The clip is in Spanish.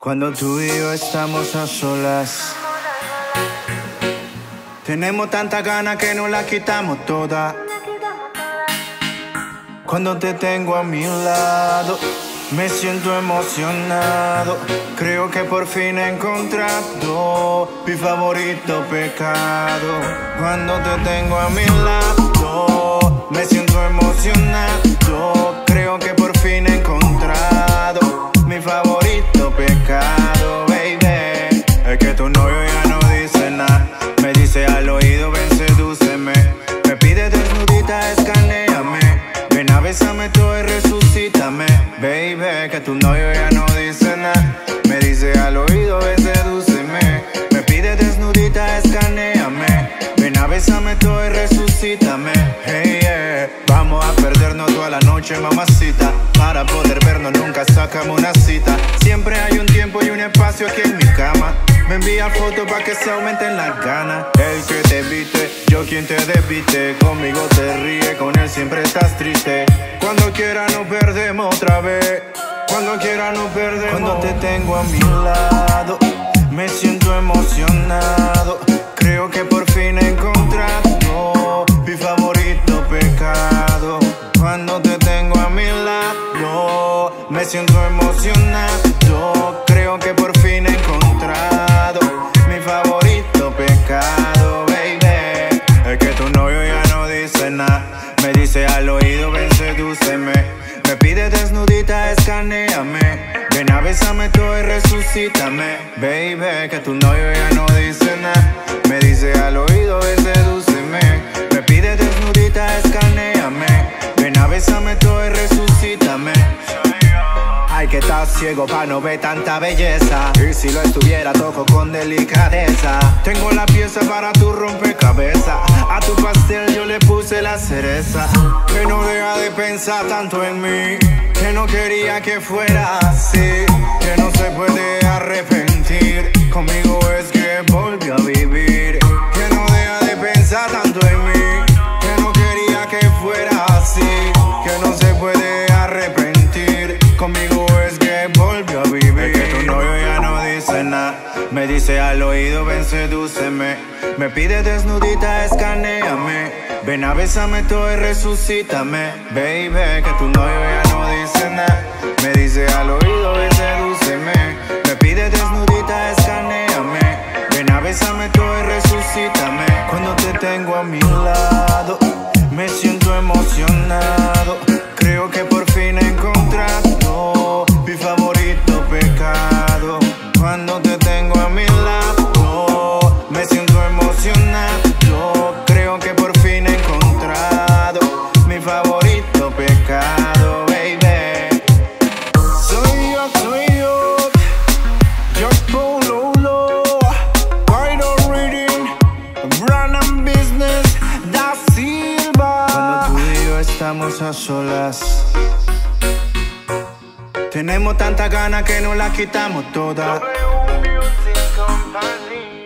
Cuando tú y yo estamos a solas, tenemos tanta ganas que nos la quitamos toda. Cuando te tengo a mi lado, me siento emocionado. Creo que por fin he encontrado mi favorito pecado. Cuando te tengo a mi lado, me siento emocionado. Creo que por fin he encontrado mi favorito pecado, baby. Es que tu novio ya no dice nada. Me dice al oído, ven, sedúceme. Me pide desnudita, escanéame. Ven a bésame todo y resucítame, baby. Que tu novio ya no dice nada. Me dice al oído, ven, sedúceme. Me pide desnudita, escanéame. Ven a bésame todo y resucítame, hey, yeah. Vamos a perdernos toda la noche, mamacita. Para poder vernos nunca sacamos una cita. Siempre hay un tiempo y un espacio aquí en mi cama. Me envía fotos pa' que se aumenten las ganas. El que te viste, yo quien te despiste. Conmigo te ríe, con él siempre estás triste. Cuando quiera nos perdemos otra vez. Cuando quiera nos perdemos. Cuando te tengo a mi lado, me siento emocionado. Creo que por fin he encontrado mi favorito pecado. Cuando te tengo a mi lado, me siento emocionado. Creo que por fin he encontrado mi favorito pecado, baby. Es que tu novio ya no dice nada. Me dice al oído, ven, sedúceme. Me pide desnudita, escanéame. Ven a bésame todo y resucítame, baby. Que tu novio ya no dice nada. Me dice al oído, ven, sedúceme. Me pide desnudita, escanéame. Ven a bésame todo y resucítame. Ay, que estás ciego pa' no ver tanta belleza. Y si lo estuviera, toco con delicadeza. Tengo la pieza para tu rompecabezas. A tu pastel yo le puse la cereza. Que no deja de pensar tanto en mí. Que no quería que fuera así. Que no se puede arrepentir. Conmigo es que volvió a vivir. Que no deja de pensar tanto en mí. Que no quería que fuera así. Que no se puede arrepentir. Conmigo es que volvió a vivir. Es que tu novio ya no dice nada. Me dice al oído, ven, sedúceme. Me pide desnudita, escanéame. Ven a bésame todo y resucítame, baby. Que tu novio ya no dice nada. Me dice al oído, ven, sedúceme. Me pide desnudita, escanéame. Ven a bésame todo y resucítame. Cuando te tengo a mi lado, me siento emocionado. Creo que por fin he encontrado mi favorito pecado. Cuando te tengo a mi lado, me siento emocionado. Creo que por fin he encontrado mi favorito pecado, baby. Soy yo, George Polo, Guido Reading, Brandon Business, Da Silva. Cuando tú y yo estamos a solas, tenemos tanta ganas que nos la quitamos toda. W Music Company.